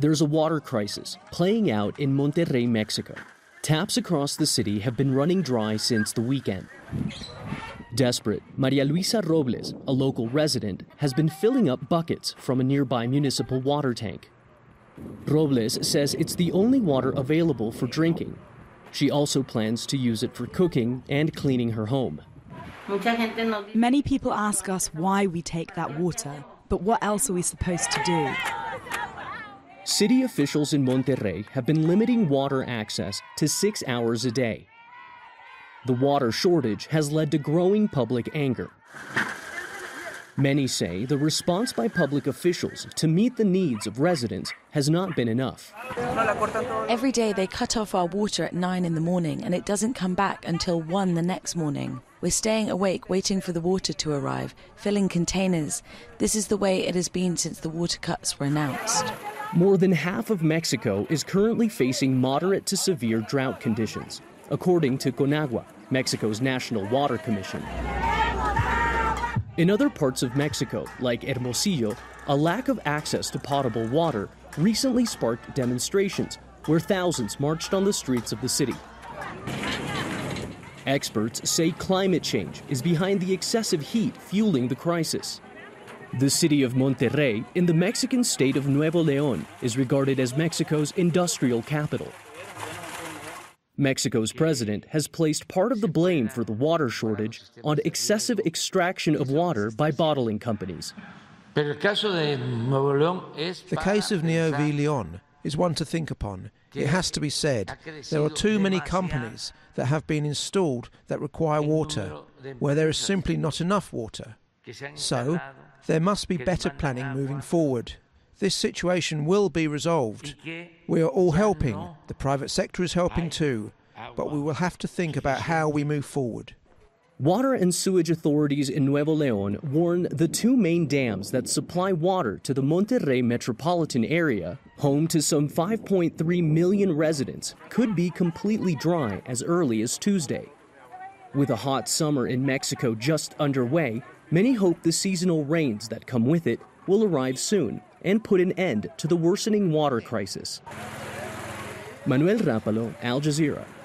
There's a water crisis playing out in Monterrey, Mexico. Taps across the city have been running dry since the weekend. Desperate, Maria Luisa Robles, a local resident, has been filling up buckets from a nearby municipal water tank. Robles says it's the only water available for drinking. She also plans to use it for cooking and cleaning her home. Many people ask us why we take that water, but what else are we supposed to do? City officials in Monterrey have been limiting water access to 6 hours a day. The water shortage has led to growing public anger. Many say the response by public officials to meet the needs of residents has not been enough. Every day they cut off our water at 9 in the morning and it doesn't come back until 1 the next morning. We're staying awake waiting for the water to arrive, filling containers. This is the way it has been since the water cuts were announced. More than half of Mexico is currently facing moderate to severe drought conditions, according to CONAGUA, Mexico's National Water Commission. In other parts of Mexico, like Hermosillo, a lack of access to potable water recently sparked demonstrations where thousands marched on the streets of the city. Experts say climate change is behind the excessive heat fueling the crisis. The city of Monterrey, in the Mexican state of Nuevo León, is regarded as Mexico's industrial capital. Mexico's president has placed part of the blame for the water shortage on excessive extraction of water by bottling companies. The case of Nuevo León is one to think upon. It has to be said, there are too many companies that have been installed that require water, where there is simply not enough water. So, there must be better planning moving forward. This situation will be resolved. We are all helping. The private sector is helping too. But we will have to think about how we move forward. Water and sewage authorities in Nuevo León warn the two main dams that supply water to the Monterrey metropolitan area, home to some 5.3 million residents, could be completely dry as early as Tuesday. With a hot summer in Mexico just underway, many hope the seasonal rains that come with it will arrive soon and put an end to the worsening water crisis. Manuel Rapalo, Al Jazeera.